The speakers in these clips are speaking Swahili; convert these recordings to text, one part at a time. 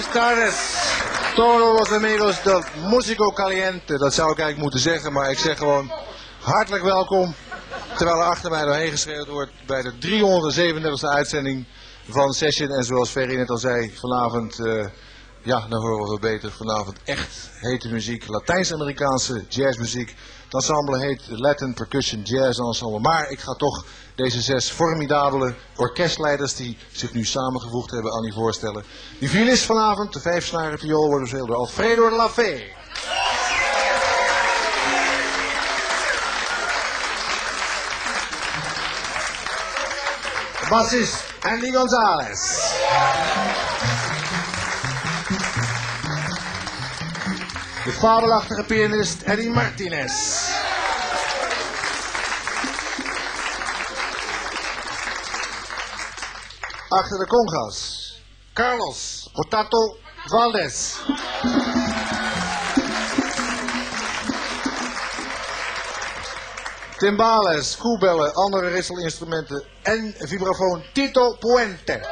Buenas tardes, todos los amigos de Musico Caliente. Dat zou ik eigenlijk moeten zeggen, maar ik zeg gewoon hartelijk welkom. Terwijl er achter mij doorheen geschreeuwd wordt bij de 337e uitzending van Session. En zoals Ferry net al zei, vanavond, ja, dan horen we wel beter. Vanavond echt hete muziek, Latijns-Amerikaanse jazzmuziek. Het ensemble heet Latin Percussion Jazz Ensemble. Maar ik ga toch deze 6 formidabele orkestleiders die zich nu samengevoegd hebben aan u voorstellen. Die violist vanavond, de 5-snaren viool, wordt bespeeld door Alfredo Lafay. Bassist Andy Gonzalez. De fabelachtige pianist Eddie Martinez. Achter de congas, Carlos Potato Valdez. Timbales, koebellen, andere ritselinstrumenten en vibrafoon Tito Puente.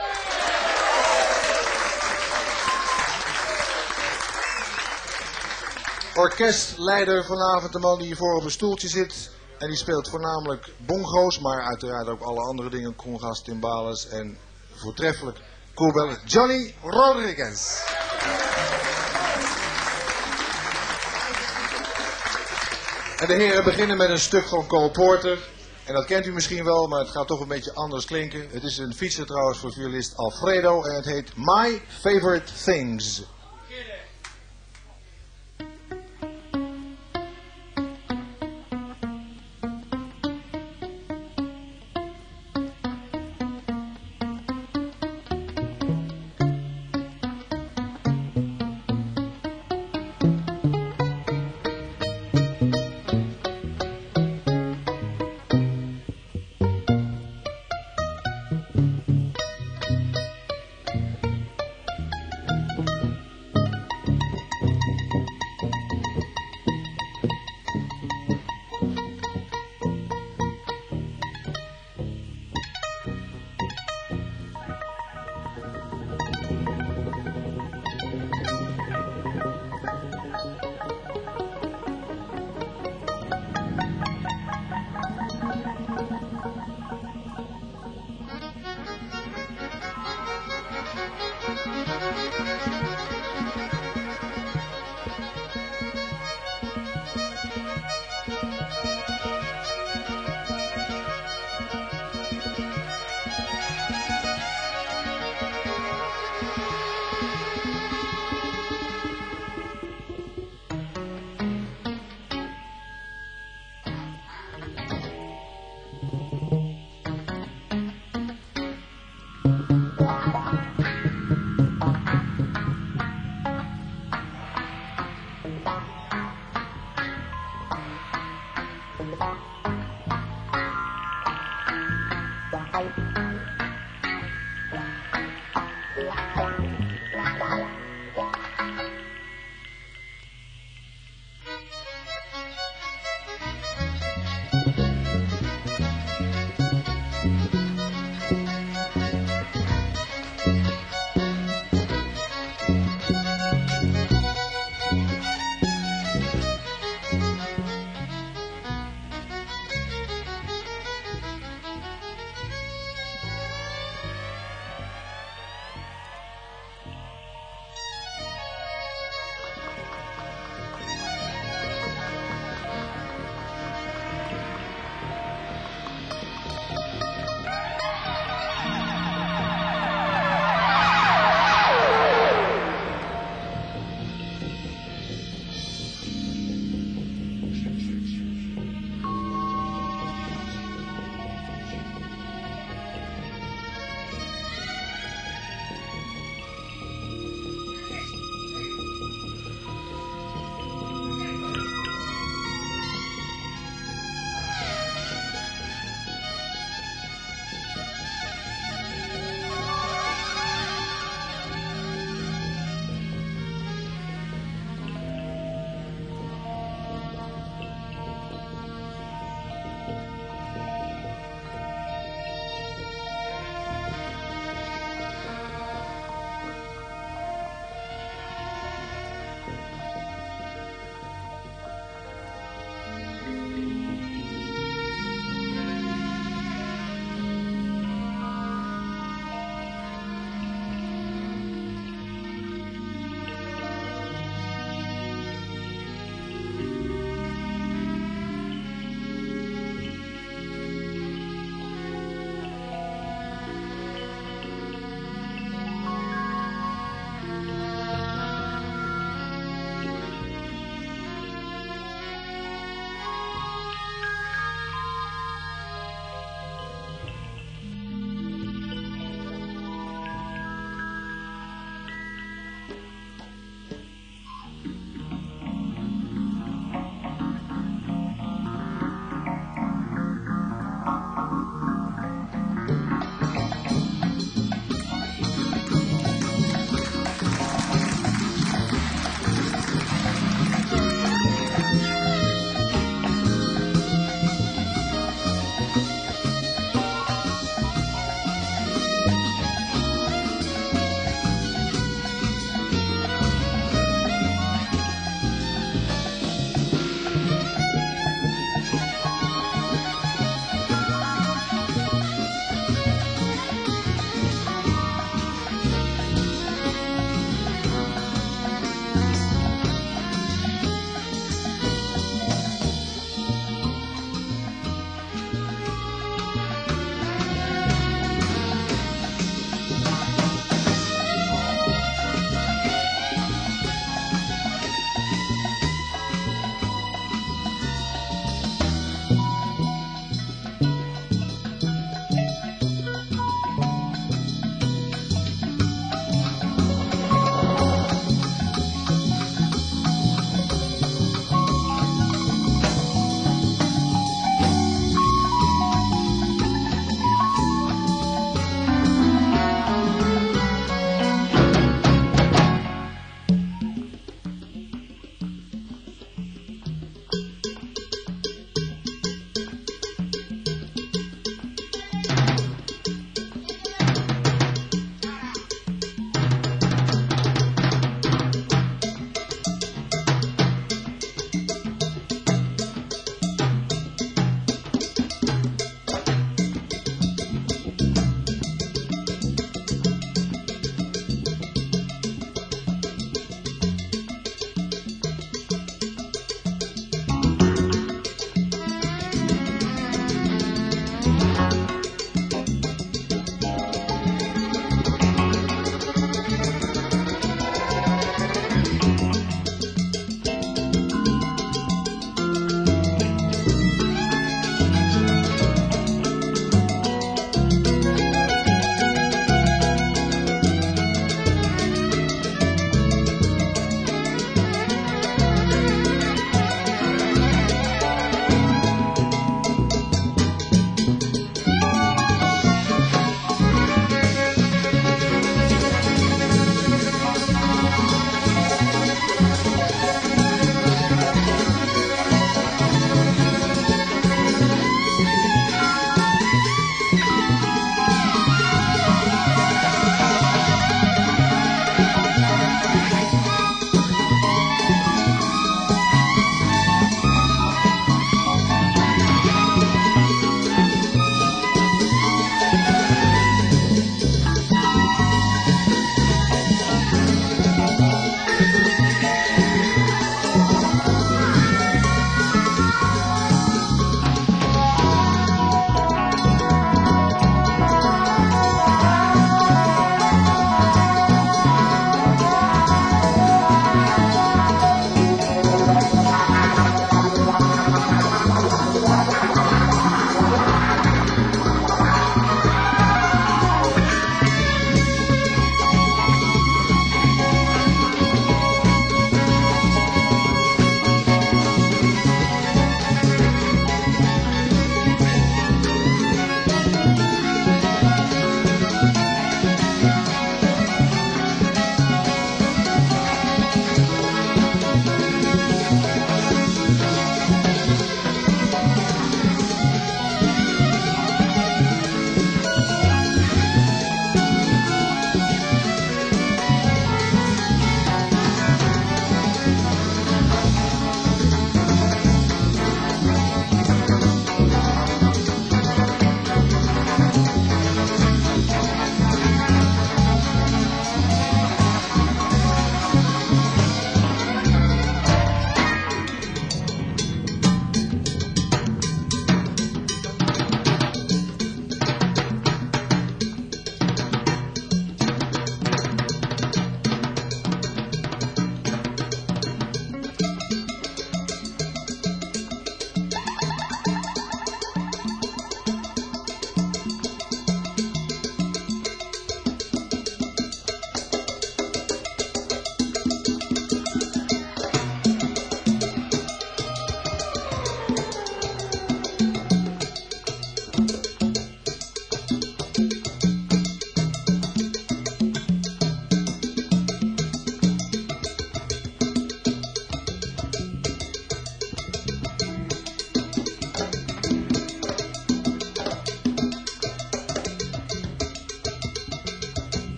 Orkestleider vanavond, de man die hiervoor op een stoeltje zit. En die speelt voornamelijk bongo's, maar uiteraard ook alle andere dingen. Congas, timbales en voortreffelijk koebellen. Johnny Rodriguez. En de heren beginnen met een stuk van Cole Porter. En dat kent u misschien wel, maar het gaat toch een beetje anders klinken. Het is een feature trouwens voor violist Alfredo en het heet My Favorite Things.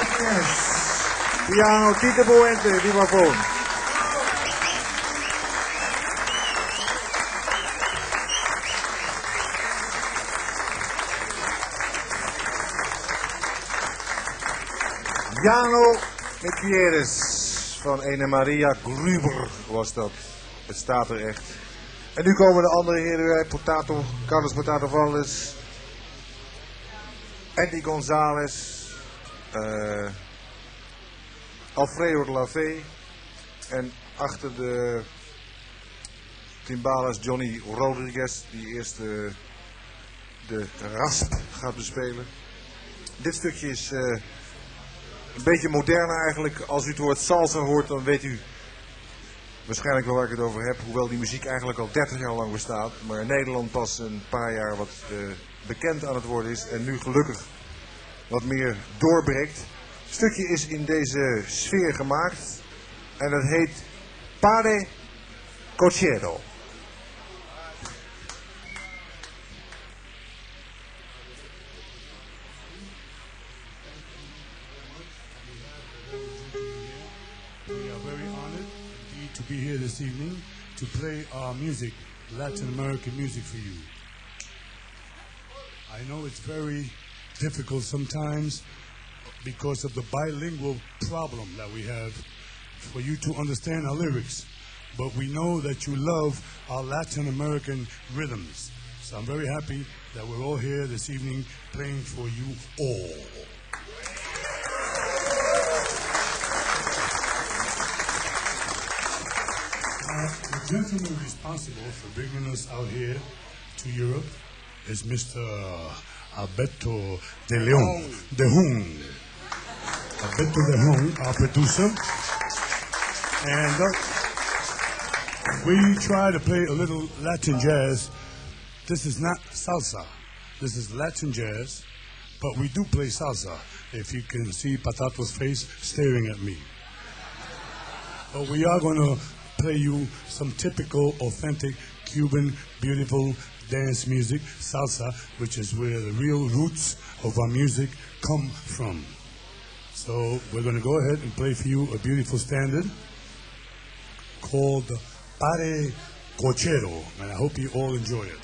Martinez. Piano Tito Buente, vibrafoon. Jano Michielis van ene Maria Gruber was dat. Het staat er echt. En nu komen de andere heren bij. Potato, Carlos Potato Valles, Andy Gonzalez, Alfredo de la Vee en achter de timbales Johnny Rodriguez die eerst de rasp gaat bespelen. Dit stukje is een beetje moderner eigenlijk. Als u het woord salsa hoort, dan weet u waarschijnlijk wel waar ik het over heb. Hoewel die muziek eigenlijk al 30 jaar lang bestaat. Maar in Nederland pas een paar jaar wat bekend aan het worden is. En nu gelukkig wat meer doorbreekt. Het stukje is in deze sfeer gemaakt. En het heet Pare Cochero. To be here this evening to play our music, Latin American music for you. I know it's very difficult sometimes because of the bilingual problem that we have for you to understand our lyrics, but we know that you love our Latin American rhythms. So I'm very happy that we're all here this evening playing for you all. The gentleman responsible for bringing us out here to Europe is Mr. Alberto de Leon, Alberto de Leon, our producer. And we try to play a little Latin jazz. This is not salsa. This is Latin jazz, but we do play salsa. If you can see Patato's face staring at me. But we are going to play you some typical, authentic, Cuban, beautiful dance music, salsa, which is where the real roots of our music come from. So we're going to go ahead and play for you a beautiful standard called Pare Cochero, and I hope you all enjoy it.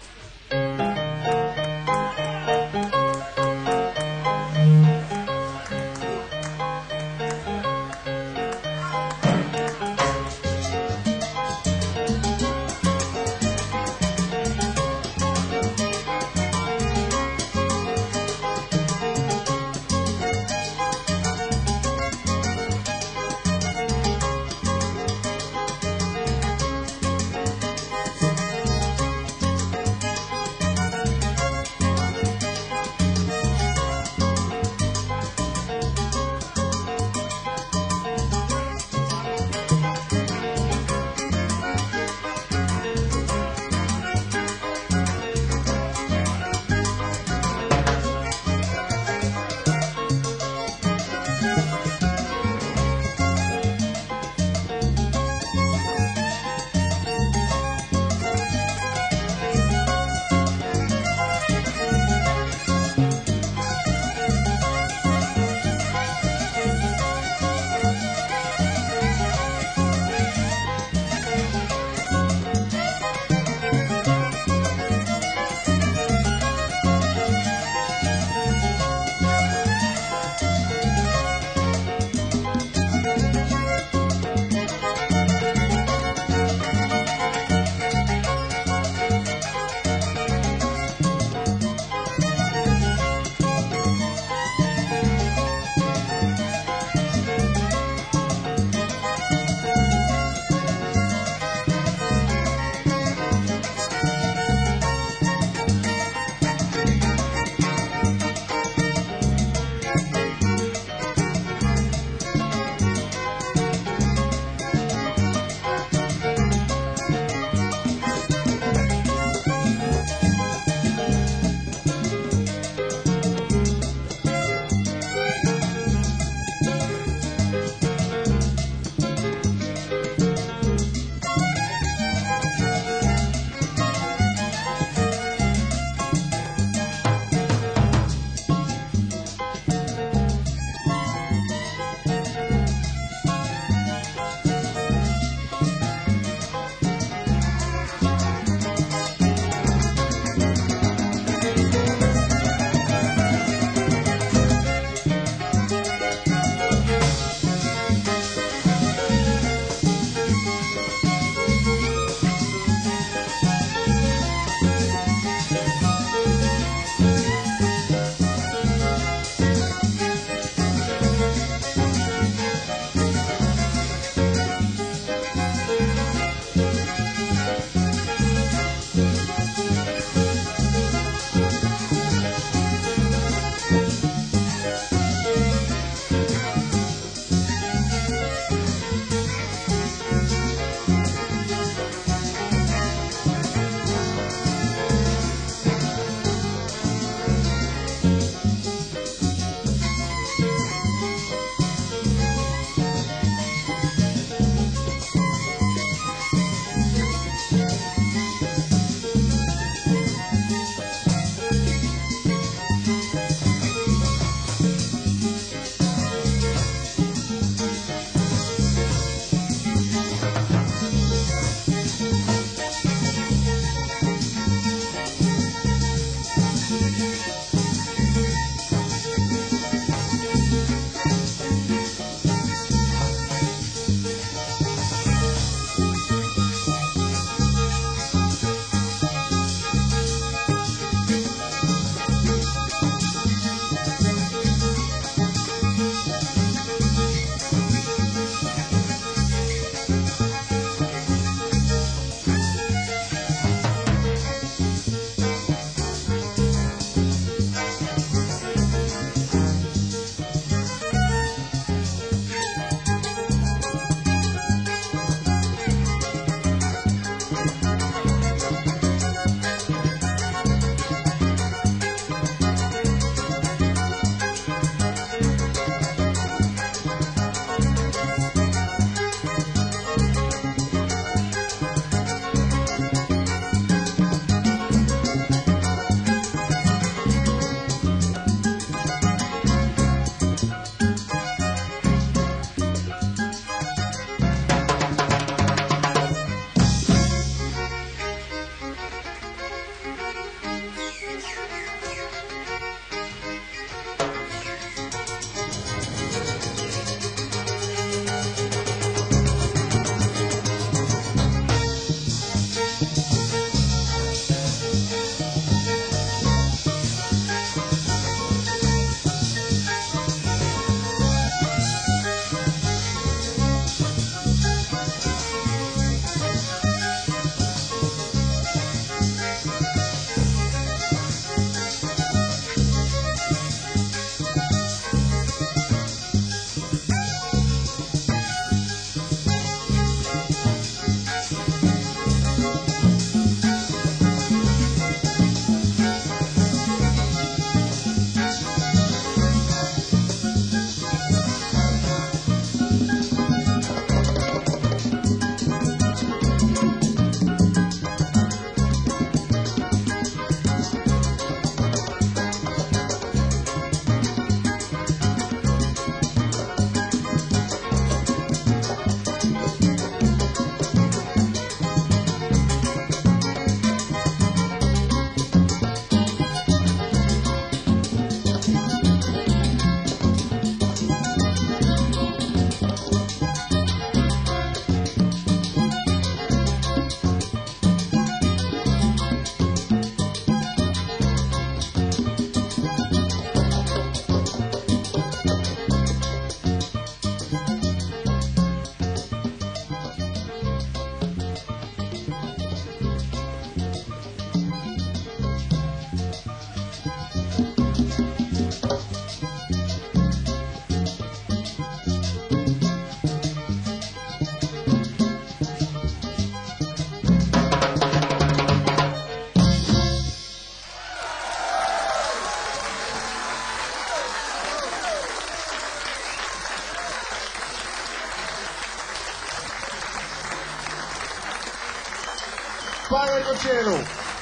Padre Cochero.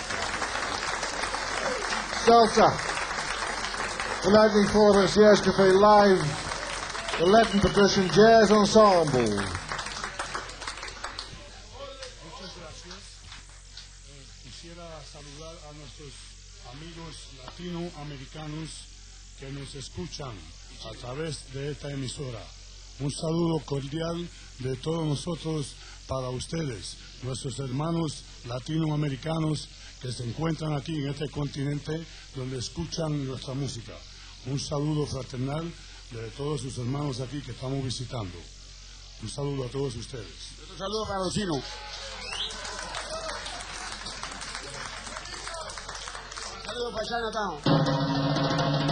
Salsa. The Lightning Fortress Jazz Café Live. The Latin Percussion Jazz Ensemble. Muchas gracias. Quisiera saludar a nuestros amigos latinoamericanos que nos escuchan a través de esta emisora. Un saludo cordial de todos nosotros para ustedes, nuestros hermanos latinoamericanos que se encuentran aquí en este continente donde escuchan nuestra música. Un saludo fraternal de todos sus hermanos aquí que estamos visitando. Un saludo a todos ustedes. Un saludo para los chinos. Un saludo para Chinatown.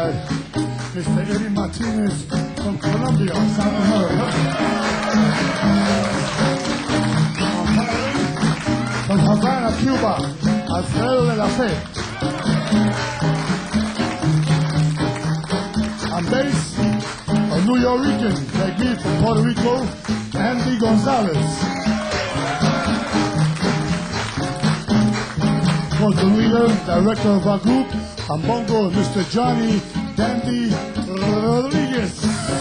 side, Mr. Eddie Martinez from Colombia, South America. From Havana, Cuba, Alfredo de la Fe. And bass, a New Yorican like me from Puerto Rico, Andy Gonzalez. Was the leader, director of our group, and bongo, Mr. Johnny Dandy Rodriguez.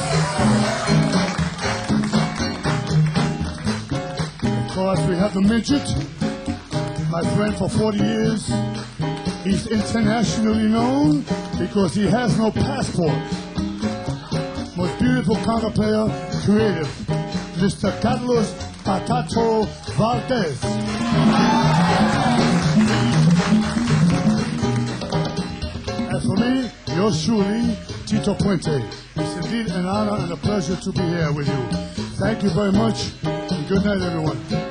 Of course, we have the midget, my friend for 40 years. He's internationally known because he has no passport. Most beautiful conga player, creative, Mr. Carlos Patato Valdez. And for me, yours truly, Tito Puente. It's indeed an honor and a pleasure to be here with you. Thank you very much, and good night, everyone.